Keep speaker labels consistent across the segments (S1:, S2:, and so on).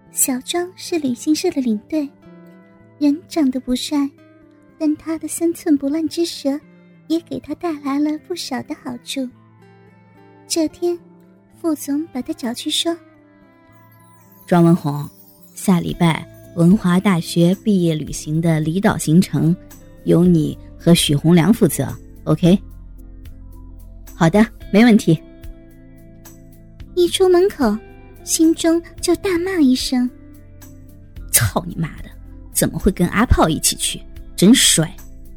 S1: 小庄是旅行社的领队，人长得不帅，但他的3寸不烂之舌也给他带来了不少的好处。这天，副总把他找去说：
S2: 庄文宏，下礼拜文华大学毕业旅行的离岛行程由你和许洪良负责 OK？ 好的，没问题。
S1: 一出门口，心中就大骂一声：
S2: 操你妈的，怎么会跟阿炮一起去，真帅。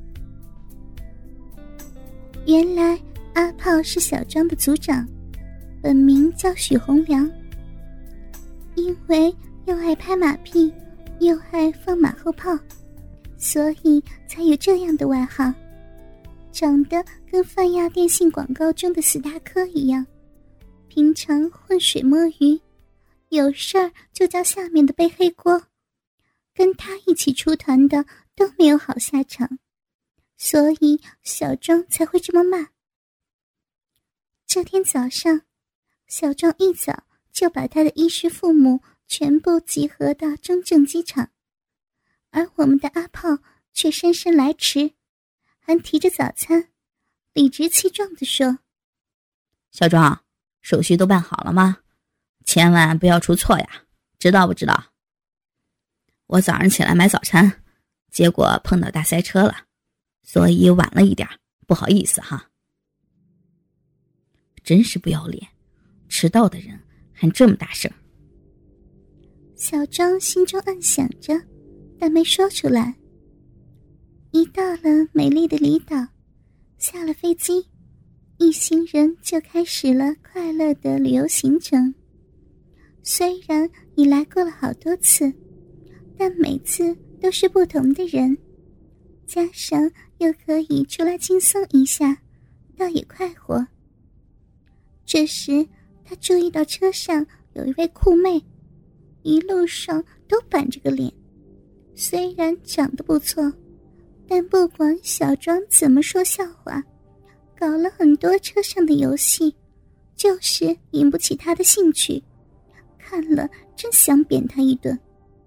S1: 原来阿炮是小庄的组长，本名叫许洪良。因为又爱拍马屁又爱放马后炮，所以才有这样的外号，长得跟泛亚电信广告中的死大科一样，平常浑水摸鱼，有事儿就叫下面的背黑锅，跟他一起出团的都没有好下场，所以小庄才会这么骂。这天早上，小庄一早就把他的衣食父母全部集合到中正机场，而我们的阿炮却姗姗来迟，还提着早餐，理直气壮地说：
S2: 小庄，手续都办好了吗？千万不要出错呀，知道不知道？我早上起来买早餐，结果碰到大塞车了，所以晚了一点，不好意思哈。真是不要脸，迟到的人还这么大声。
S1: 小庄心中暗想着，但没说出来。一到了美丽的离岛，下了飞机，一行人就开始了快乐的旅游行程。虽然已来过了好多次，但每次都是不同的人，加上又可以出来轻松一下，倒也快活。这时他注意到车上有一位酷妹，一路上都板着个脸，虽然长得不错，但不管小庄怎么说笑话，搞了很多车上的游戏，就是引不起他的兴趣，看了真想扁他一顿。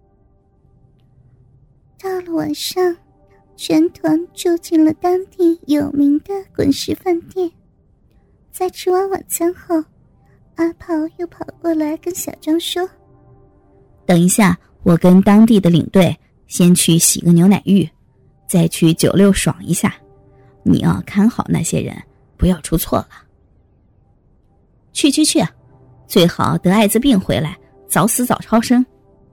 S1: 到了晚上，全团住进了当地有名的滚石饭店。在吃完晚餐后，阿炮又跑过来跟小庄说：
S2: 等一下，我跟当地的领队先去洗个牛奶浴，再去96爽一下，你要看好那些人，不要出错了。去，最好得艾滋病回来，早死早超生。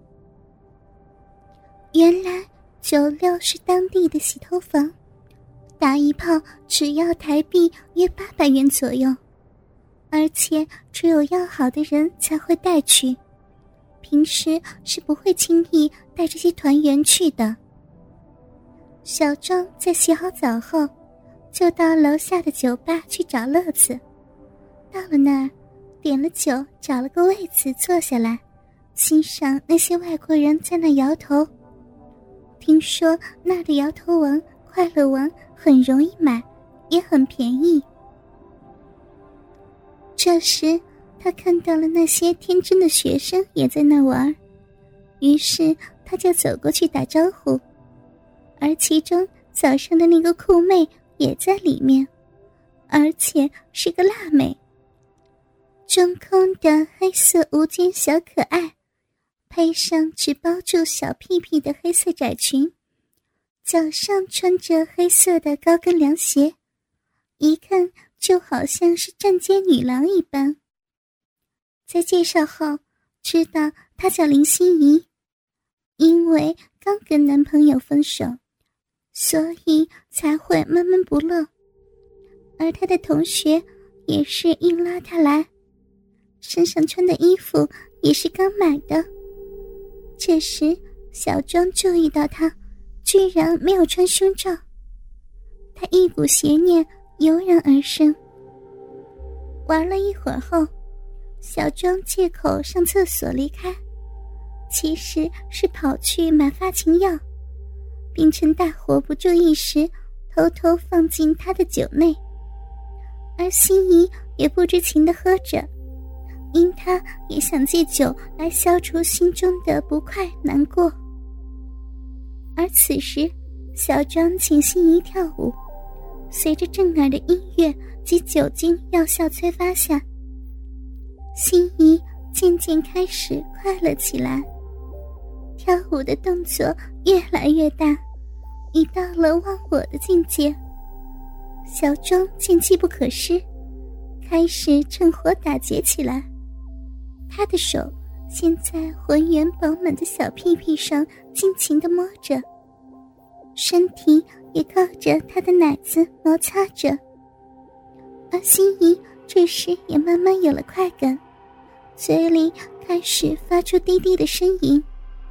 S1: 原来96是当地的洗头房，打一炮只要台币约800元左右，而且只有要好的人才会带去，平时是不会轻易带这些团员去的。小庄在洗好澡后，就到楼下的酒吧去找乐子。到了那儿，点了酒，找了个位子坐下来，欣赏那些外国人在那摇头。听说那儿的摇头王、快乐王很容易买，也很便宜。这时他看到了那些天真的学生也在那玩，于是他就走过去打招呼，而其中早上的那个酷妹也在里面，而且是个辣妹。中空的黑色无肩小可爱，配上只包住小屁屁的黑色窄裙，脚上穿着黑色的高跟凉鞋，一看就好像是站街女郎一般。在介绍后知道她叫林心怡，因为刚跟男朋友分手，所以才会闷闷不乐，而她的同学也是硬拉她来，身上穿的衣服也是刚买的。这时小庄注意到她居然没有穿胸罩，她一股邪念油然而生。玩了一会儿后，小庄借口上厕所离开，其实是跑去买发情药，并趁大伙不注意时偷偷放进她的酒内，而心怡也不知情地喝着， 因他也想借酒来消除心中的不快难过。而此时小庄请心怡跳舞，随着震耳的音乐及酒精药效催发下，心怡渐渐开始快乐起来，跳舞的动作越来越大，已到了忘我的境界。小庄见机不可失，开始趁火打劫起来。他的手先在浑圆饱满的小屁屁上尽情地摸着，身体也靠着他的奶子摩擦着，而心怡这时也慢慢有了快感，嘴里开始发出低低的呻吟。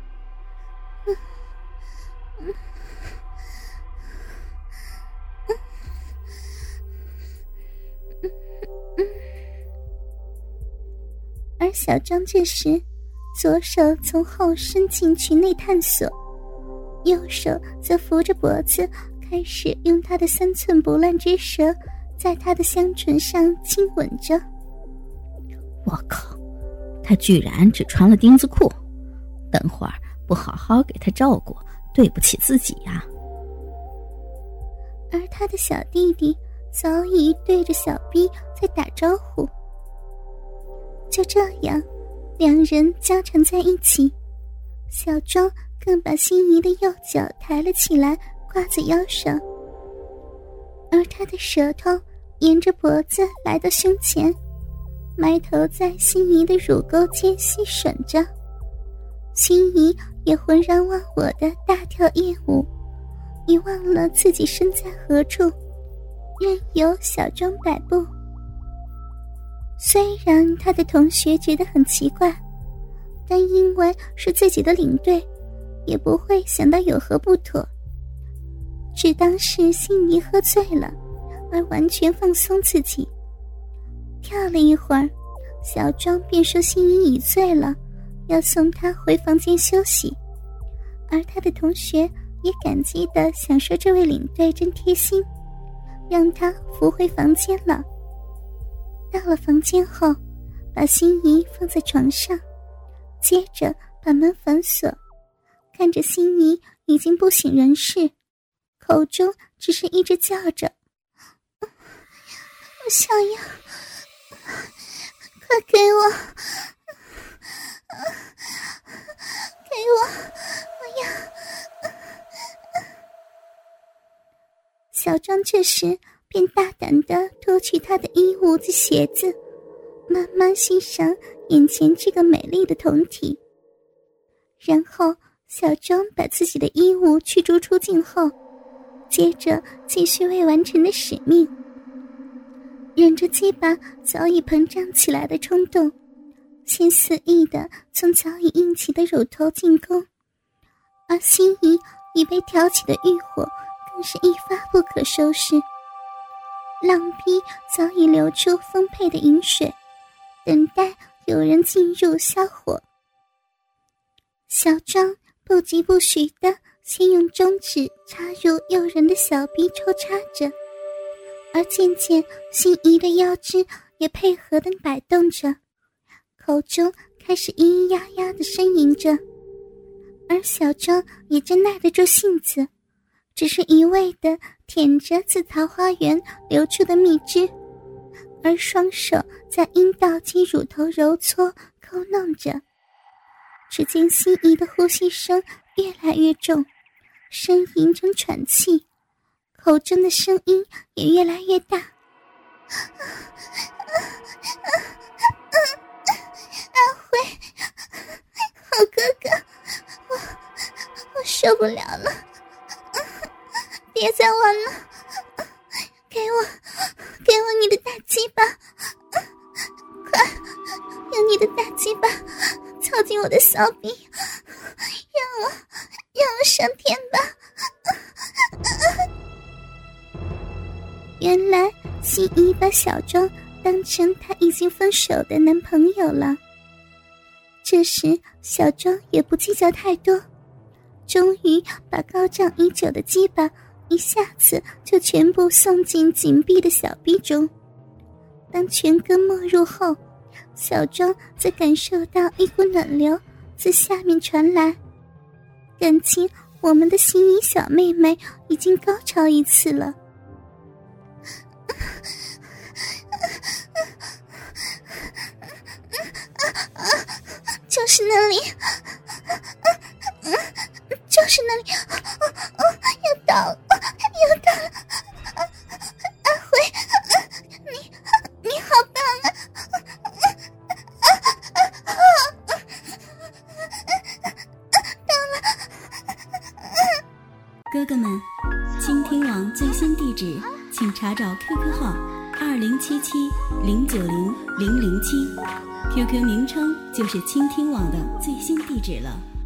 S1: 而小庄这时左手从后伸进裙内探索，右手则扶着脖子，开始用他的3寸不烂之舌在他的香唇上亲吻着。
S2: 我靠，他居然只穿了钉子裤，等会儿不好好给他照顾，对不起自己呀。
S1: 而他的小弟弟早已对着小逼在打招呼。就这样，两人交缠在一起，小庄更把心怡的右脚抬了起来，挂在腰上，而他的舌头沿着脖子来到胸前，埋头在心怡的乳沟间吸吮着。心怡也浑然忘我的大跳艳舞，已忘了自己身在何处，任由小庄摆布。虽然他的同学觉得很奇怪，但因为是自己的领队，也不会想到有何不妥，只当是心怡喝醉了，而完全放松自己。跳了一会儿，小庄便说心怡已醉了，要送她回房间休息，而他的同学也感激地想说这位领队真贴心，让他扶回房间了。到了房间后，把心怡放在床上，接着把门反锁，看着心怡已经不省人事，口中只是一直叫着：“我想要，快给我，给我，我要。”小庄这时便大胆地脱去她的衣物及鞋子，慢慢欣赏眼前这个美丽的胴体。然后小庄把自己的衣物驱逐出境后，接着继续未完成的使命，忍着鸡巴早已膨胀起来的冲动，先肆意地从早已硬起的乳头进攻，而心仪已被挑起的欲火更是一发不可收拾。浪逼早已流出丰沛的饮水，等待有人进入消火。小庄不疾不徐地先用中指插入诱人的小逼抽插着，而渐渐心仪的腰肢也配合地摆动着，口中开始咿咿呀呀地呻吟着，而小庄也真耐得住性子，只是一味地舔着自桃花源流出的蜜汁，而双手在阴道及乳头揉搓抠弄着。只见心仪的呼吸声越来越重，呻吟中喘气，口中的声音也越来越大。阿辉，好哥哥，我受不了了，别再玩了，给我你的大鸡巴，快用你的大鸡巴操进我的骚逼，让我上天吧。原来心仪把小庄当成他已经分手的男朋友了。这时小庄也不计较太多，终于把高涨已久的鸡巴一下子就全部送进紧闭的小臂中。当全根没入后， 小庄则感受到一股暖流自下面传来，感情我们的心仪小妹妹已经高潮一次了。就是那里，就是那里，要到了，要到了！阿辉，你好棒啊！
S3: 哥哥们，倾听网最新地址，请查找 QQ 号2077090007，QQ 名称就是倾听网的最新地址了。